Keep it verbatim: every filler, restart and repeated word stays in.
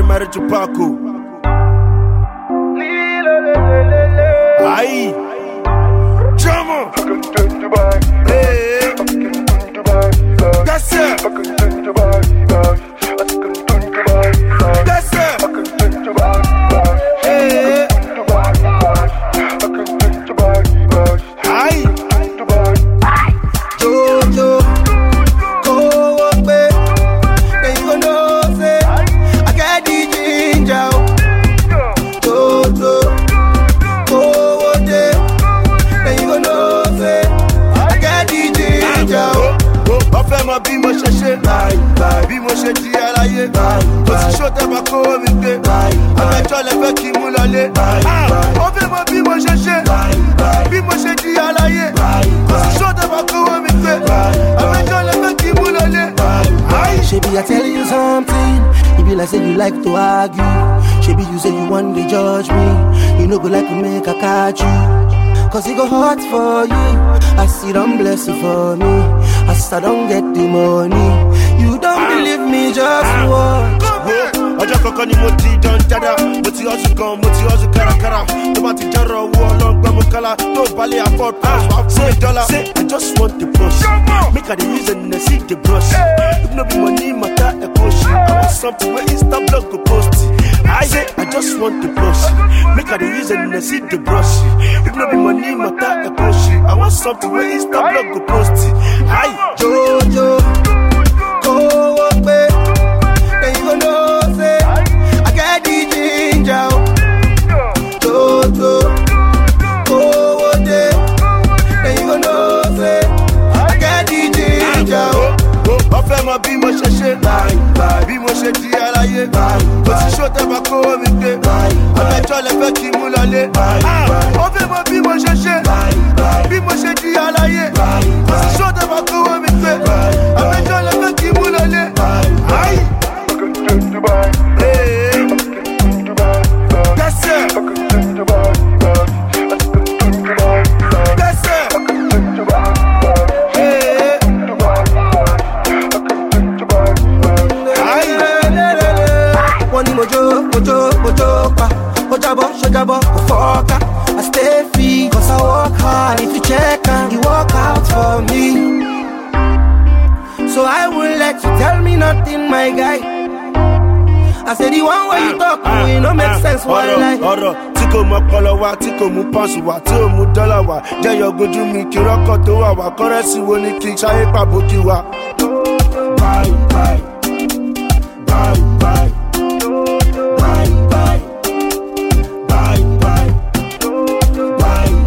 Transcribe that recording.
married to Paco. Aye. Drama. Hey. That's it. That's it. Hey. Aye. Jojo. Go away. Then you know say I got the ginger. Jojo. Go away. Then you know say I got the ginger. Ọ̀fẹ́ mọ bí mo ṣe ṣe, bí mo ṣe di aláyé, òṣìṣẹ́ tẹ́ bá kó mi gbé, ọ̀fẹ́jọ́ lẹ fẹ́ kí mú lọlé. Ọ̀fẹ́ mọ bí mo ṣe ṣe, bí mo ṣe di aláyé, òṣìṣẹ́ tẹ́ bá kó mi gbé, ọ̀fẹ́jọ́ lẹ fẹ́ kí mú lọlé. Shebi I tell you something, it be like say you like to argue. Shebi you say you want to judge me, you no go like to make a catch you. Cause it go hard for you, I see them blessing for me, as I don't get the money. You don't believe me, just watch. Ọjọ́ kankan ni mo ti dán jada, mo ti hustle gan, mo ti hustle kárakára. Tó bá ti jẹ́rọ̀ owó ọlọ́gbọ́n mo kálá, tó balẹ̀ afford pounds, wà fún dollar. Say I just want the brush, make I dey use and I see the brush. If no be money matter, I go shit. I want something where Insta blog go post it. I say I just want the brush, make I dey use and I see the brush. If no be money matter, I go shit. I want something where Insta blog go post it. Aye, Jojo, go away, then you know say I got the ginger. Jojo, go away, then you know say I got the ginger. Ọ̀fẹ́ mọ bí mo ṣe ṣe, bí mo ṣe di aláyé, òṣìṣẹ́ tẹ́ bá kó mi gbé, ọ̀fẹ́jọ́ lẹ fẹ́ kí mú lọlé. Ọ̀fẹ́ mọ bí mo ṣe ṣe, bí mo ṣe di aláyé, òṣìṣẹ́ tẹ́ bá kó mi gbé, ọ̀fẹ́jọ́ lẹ fẹ́ kí mú lọlé. Aye. Hey. That's it. That's it. One mojo, mojo, mojo, pa. Ojabo, shojabo, foka. I stay free, cause I work hard. If you check and you work out for me, so I will let you tell me nothing, my guy. I said the one way you talk, uh, it no make uh, sense, one lie. Ọ̀rọ̀ tí kò mọ ọpọlọ wa, tí kò mú pọ́ǹsì wa, tí ò mú dọ́là wa. Jẹ́yọ̀ gojú mi kí rọ́kọ̀ tó wà wá. Kọ́rẹ́sì wo ni kí n ṣayé pàbó kí wa.